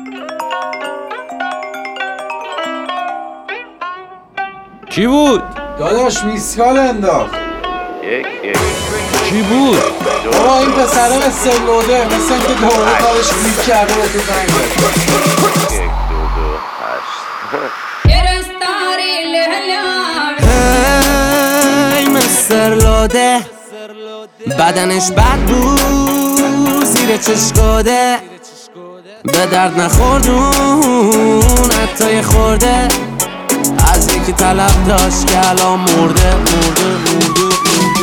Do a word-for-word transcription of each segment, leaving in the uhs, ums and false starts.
کی بود؟ داداش میسکال انداخت. یک یک کی بود؟ بابا این پسره مثل لوده، مثل اینکه دوباره کارش لیک کرده به تو زنگ زد. یک دو دو هشت. هی مستر لوده، بدنش بد بود زیر چشکاده، به درد نخوردون حتی یه خورده، از یکی طلب داشت که الان مرده مرده مرده.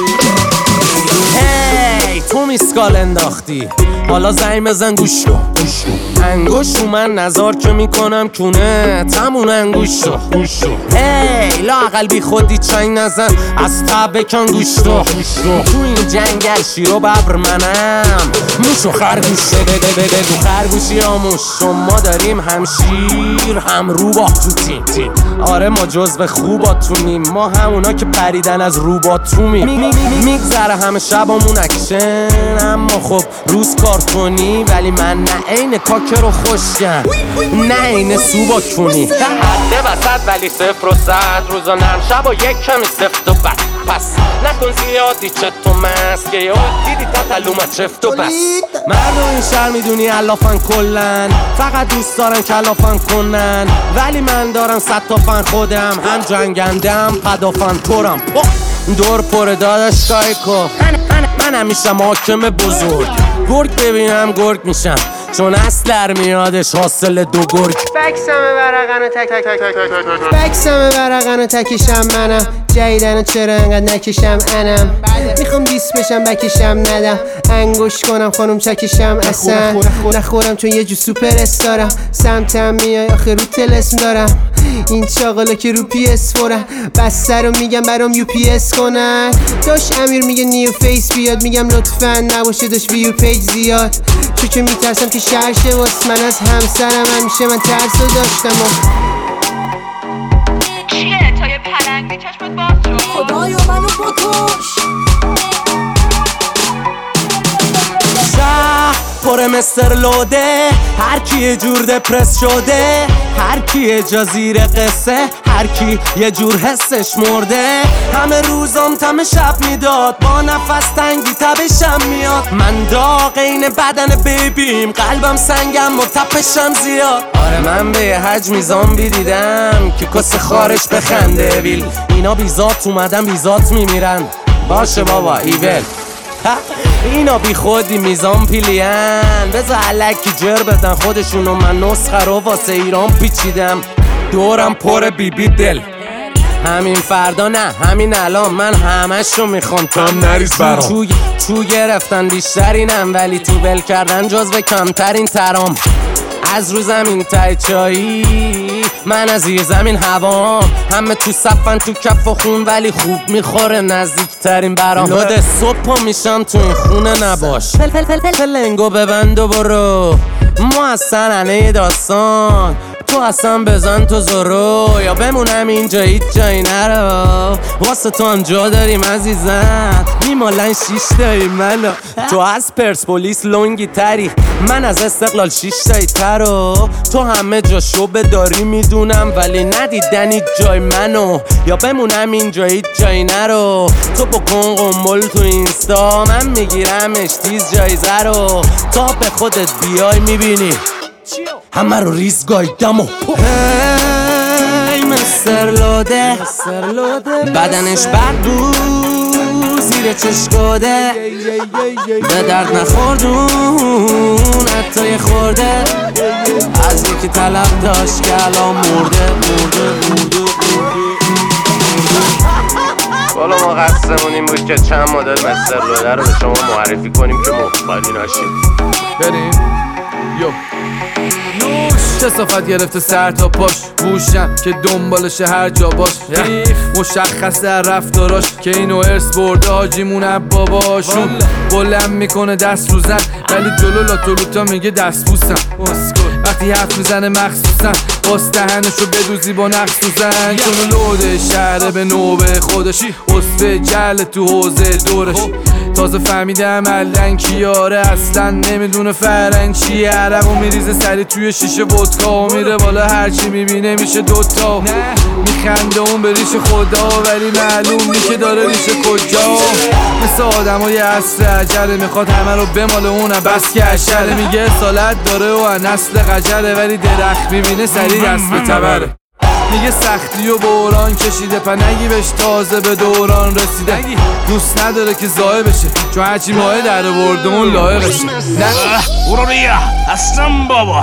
هی تو میسکال انداختی، حالا زنگ بزن گوش کن گوش کن. انگوش رو من نظار که میکنم کونه تمون انگوش رو گوش کن. هی لااقل بی خودی چنگ نزن، از تب بکن گوش رو تو این جنگل شیر و ببر منم موش و خرگوش. بگو خرگوشی آموش، شما داریم هم شیر هم روباه تو تیم تیم. آره ما جزو خوباتونیم، ما همونا که پریدن از روباتومیم. میگذره همه شبامون اکشن، اما خب روز کارتونی، ولی من نه عین کاکر و خوشگم نه عین سوبا کنی. حده وسط ولی صفر و صد، روزا نرم شب و یک کمی سفت و بد. پس نکن زیادی چه تو مست که یه دیدی تطلومت چفت و بس. مردم این شهر میدونی علافن کلن، فقط دوست دارن کلافن کنن، ولی من دارم صد تا فن خودم، هم جنگنده هم پدافن تورم. دور پر داداش کایکو، من, من, من همیشه حاکم بزرگ، گرگ ببینم گرگ میشم، چون اصل میادش حاصل دو گرگ. بکسمه ورقنو تک تک تک تک تک بکسمه ورقنو تکیشم منم، جیدنو چرا انقدر نکشم انم، میخوام دیس بشم بکشم ندم، انگوش کنم خانم چکشم اصلا نخورم چون یه جو سوپر استارم، سمتم میای آخه رو تلسم دارم، این چاقالا که رو پی اس فورم، بسته رو میگم برام یو پی اس کنن. داش امیر میگه نیو فیس بیاد، میگم لطفا نباشه داش ویو پیج زیاد، چون که میترسم که شرشه واس من از همسرم، همیشه من ترسو داشتم و چیه تا یه پلنگی چشمت باز شد؟ خدایا منو بکش. شهر پر مستر لوده، هر کی یه جور دپرس شده، هر کی یه جا زیر قصه، هر کی یه جور حسش مرده. همه روزام تم شب میداد، با نفس تنگی تبشم میاد، من داغ این بدن بیبیم، قلبم سنگم و تپشم زیاد. آره من به یه حجمی زامبی دیدم که کس خارش بخنده ویل، اینا بیزات اومدن بیزات میمیرن، باشه بابا ایول. اینا بی خودی میزان پیلین، بذار علکی جر بدن خودشونو، من نسخه رو واسه ایران پیچیدم، دورم پر بی بی دل. همین فردا نه همین الان، من همشو میخوام تا نریز برام. چو, چو گرفتن بیشترینم، ولی تو بل کردن جزو کمترین ترام. از رو زمین تای چایی، من از زیر زمین هوام، همه تو صفن تو کف و خون، ولی خوب میخوره نزدیکترین برام. لود صبح میشم تو این خونه نباش، پل پل پل پل پلنگو ببند و برو، ما از سننه داستان، تو اصلا بزن تو زورو، یا بمونم اینجا هیچ جایی نرو، واسه تو هم جا داریم عزیزم، میمالن شیش تایی منو، تو از پرسپولیس لونگی تری، من از استقلال شیش تایی ترو، تو همه جا شوبه داری میدونم، ولی ندیدنی جای منو، یا بمونم اینجا هیچ جایی نرو، تو بکن قنبل تو اینستا، من میگیرمش تیز جایزه رو، تا به خودت بیای میبینی همه رو ریز گایدم و هی مستر لوده، بدنش بد بود زیر چشکاده، به درد نخوردون حتی یه خورده، از یکی طلب داشت که الان مرده مرده مرده. والا ما قصدمون این بود که چند مدل مستر لوده رو به شما معرفی کنیم که مخبری ناشیم. بریم یو چه صفت گرفته سر تا پاش، بوشم که دنبالشه هر جا باش، مشخص در رفتاراش که اینو ارث برده حاجیمون باباشون، بلند میکنه دست رو زن ولی جلو لاتولوتا میگه دست بوسم، وقتی حرف میزنه مخصوصا باز دهنشو بدوزی با نقص تو زن، چون لوده شهره به نوبه خودش، اصفه جل تو حوزه دورش، تازه فهمیدم الان کیاره اصلا نمیدونه فرنگ چیه. عرقو میریزه سری توی شیشه ودکا و میره بالا هرچی میبینه میشه دوتا. میخنده اون به ریش خدا ولی معلوم نی که داره ریش کجا. مثل آدم های عصر عجله میخواد همه رو بماله اونم بس که عشره. میگه اصالت داره و نسل قجره ولی درخت میبینه سری دست به تبره. میگه سختی و بوران کشیده پنگی بهش تازه به دوران رسیده. دوست نداره که زایه بشه چون هرچی ماه در برده اون لایقشه. نه برو بیا اصلا بابا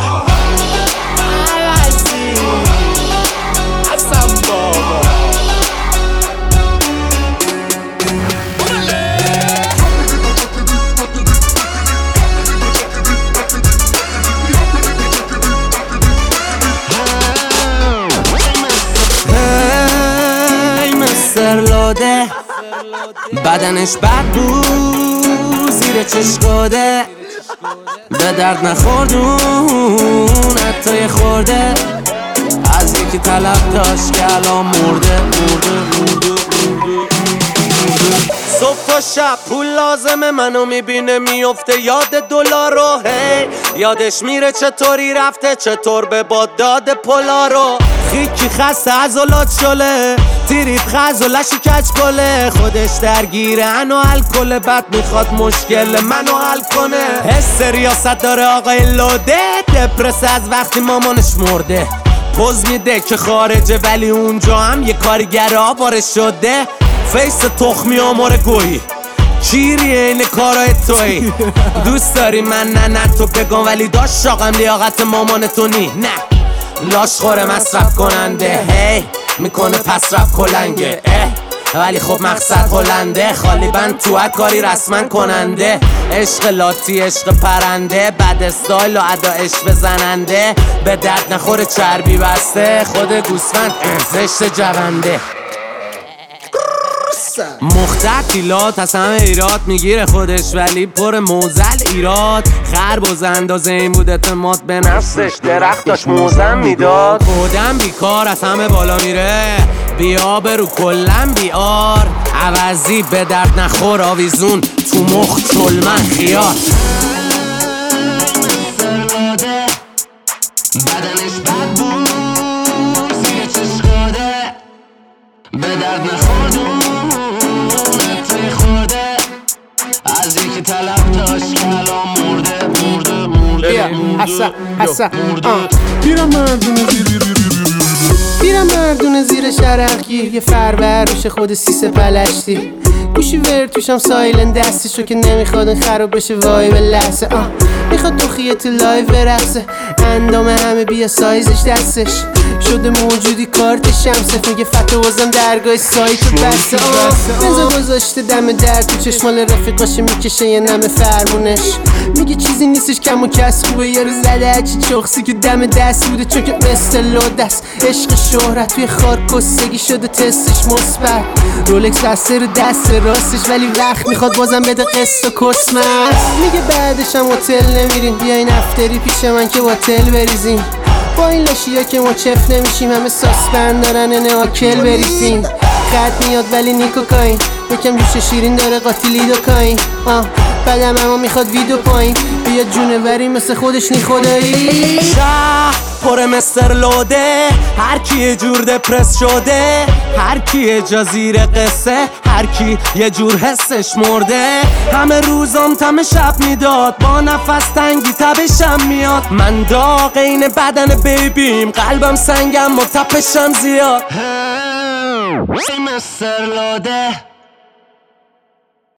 سرلاده بدنش بد بود زیر چشقاده به درد نخوردون حتی خورده از یکی طلب داشت که الان مرده مرده مرده مرده. صبح تا شب پول لازمه منو میبینه میفته یاد دلار رو. هی یادش میره چطوری رفته چطور به باد داده پولا رو. خیکی خسته عضلات شله تیریب خزولشی کچ کله. خودش درگیره انو الکل بد میخواد مشکل منو حل کنه. حس ریاست داره آقای لوده دپرس از وقتی مامانش مرده. پوز میده که خارجه ولی اونجا هم یه کارگر آواره شده. فیس تخمی آمار گویی چیری این کارای توی. دوست داری من نه نه تو بگم ولی داشت شاقم لیاقت مامان تو نی. نه لاش خوره مصرف کننده هی میکنه پس رفت کلنگه اه ولی خب مقصد هلنده. خالی بند تو کاری رسما کننده. عشق لاتی عشق پرنده بد استایل و ادا عشق بزننده. به درد نخوره چربی بسته خود گوسفند زشت جونده. مختلات از همه ایراد میگیره خودش ولی پر موزل ایراد. خربوز اندازه این بود اعتماد به نفسش درخت داشت موزم میداد. خودم بیکار از همه بالا میره بیا برو کلم بیار. عوضی به درد نخور آویزون تو مخ چلمن خیار. بدنش بد بود زیر چشقاده به درد نخوردون از یکی طلب داشت که الان مرده مرده مرده حسا حسا بیرم مردونه زیر بیرم مردونه زیر شرقی یه فربر روش خود سیسه پلشتی. گوشی ور توشم سایلن دستشو که نمیخواد خراب بشه وای به لحظه. آه میخواد تو خیت لایو برقصه اندام همه بیا سایزش دستش شده موجودی کارت شمسه. میگه فتو بازم درگاه سایتو بسته. آه بزا گذاشته دم در تو چشمال رفیقاشه میکشه یه نم فرمونش. میگه چیزی نیستش کم و کس خوبه یارو زده هرچی چخصی که دم دست بوده چون که مثل لودست. عشق شهرت توی خار کستگی شده تستش مثبت. رولکس بسته رو دست راستش ولی وقت میخواد بازم بده قسط و کسمت. میگه بعدش هم هتل نمیرین بیاین افتری پیش من که هتل بریزین. با این لاشیا که ما چف نمیشیم همه ساسپند دارن نه آکل بریفین. خط میاد ولی نیکوکاین یکم جوش شیرین داره قاتیلی دو کاین. آه بعدم اما میخواد ویدو پایین بیا جونوری مثل خودش نی خدایی. شهر پر مستر لوده هر کی یه جور دپرس شده. هر کی یه جا زیر قصه هر کی یه جور حسش مرده. همه روزام تم شب میداد با نفس تنگی تبشم میاد. من داغ این بدن بیبیم قلبم سنگم و تپشم زیاد. مستر لوده